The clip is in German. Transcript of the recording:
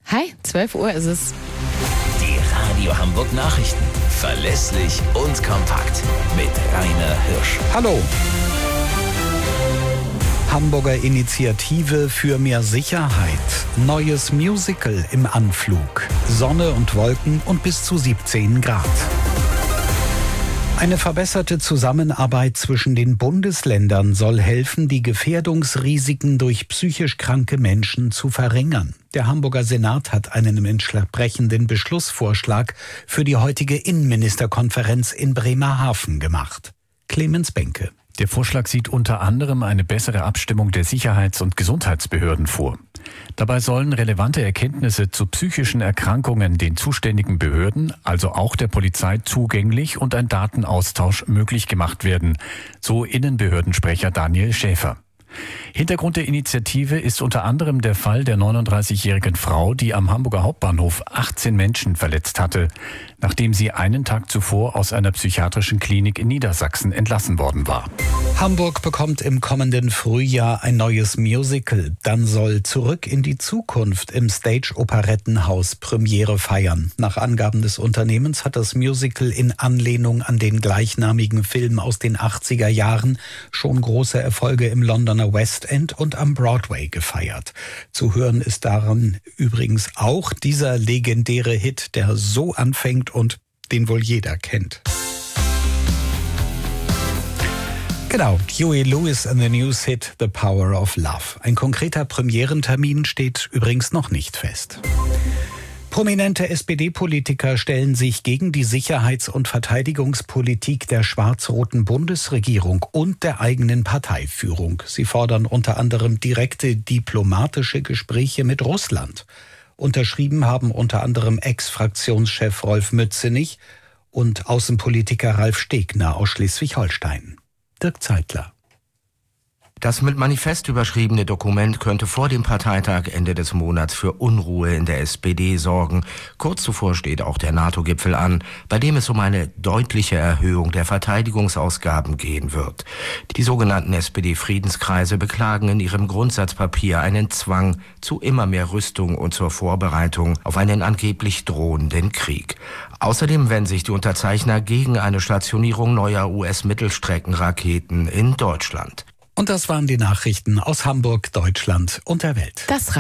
Hi, 12 Uhr ist es. Die Radio Hamburg Nachrichten. Verlässlich und kompakt. Mit Rainer Hirsch. Hallo. Hamburger Initiative für mehr Sicherheit. Neues Musical im Anflug. Sonne und Wolken und bis zu 17 Grad. Eine verbesserte Zusammenarbeit zwischen den Bundesländern soll helfen, die Gefährdungsrisiken durch psychisch kranke Menschen zu verringern. Der Hamburger Senat hat einen entsprechenden Beschlussvorschlag für die heutige Innenministerkonferenz in Bremerhaven gemacht. Clemens Benke. Der Vorschlag sieht unter anderem eine bessere Abstimmung der Sicherheits- und Gesundheitsbehörden vor. Dabei sollen relevante Erkenntnisse zu psychischen Erkrankungen den zuständigen Behörden, also auch der Polizei, zugänglich und ein Datenaustausch möglich gemacht werden, so Innenbehördensprecher Daniel Schäfer. Hintergrund der Initiative ist unter anderem der Fall der 39-jährigen Frau, die am Hamburger Hauptbahnhof 18 Menschen verletzt hatte, nachdem sie einen Tag zuvor aus einer psychiatrischen Klinik in Niedersachsen entlassen worden war. Hamburg bekommt im kommenden Frühjahr ein neues Musical. Dann soll Zurück in die Zukunft im Stage-Operettenhaus Premiere feiern. Nach Angaben des Unternehmens hat das Musical in Anlehnung an den gleichnamigen Film aus den 80er Jahren schon große Erfolge im Londoner West End und am Broadway gefeiert. Zu hören ist daran übrigens auch dieser legendäre Hit, der so anfängt und den wohl jeder kennt. Genau, Huey Lewis and the News Hit The Power of Love. Ein konkreter Premierentermin steht übrigens noch nicht fest. Prominente SPD-Politiker stellen sich gegen die Sicherheits- und Verteidigungspolitik der schwarz-roten Bundesregierung und der eigenen Parteiführung. Sie fordern unter anderem direkte diplomatische Gespräche mit Russland. Unterschrieben haben unter anderem Ex-Fraktionschef Rolf Mützenich und Außenpolitiker Ralf Stegner aus Schleswig-Holstein. Dirk Zeitler. Das mit Manifest überschriebene Dokument könnte vor dem Parteitag Ende des Monats für Unruhe in der SPD sorgen. Kurz zuvor steht auch der NATO-Gipfel an, bei dem es um eine deutliche Erhöhung der Verteidigungsausgaben gehen wird. Die sogenannten SPD-Friedenskreise beklagen in ihrem Grundsatzpapier einen Zwang zu immer mehr Rüstung und zur Vorbereitung auf einen angeblich drohenden Krieg. Außerdem wenden sich die Unterzeichner gegen eine Stationierung neuer US-Mittelstreckenraketen in Deutschland. Und das waren die Nachrichten aus Hamburg, Deutschland und der Welt. Das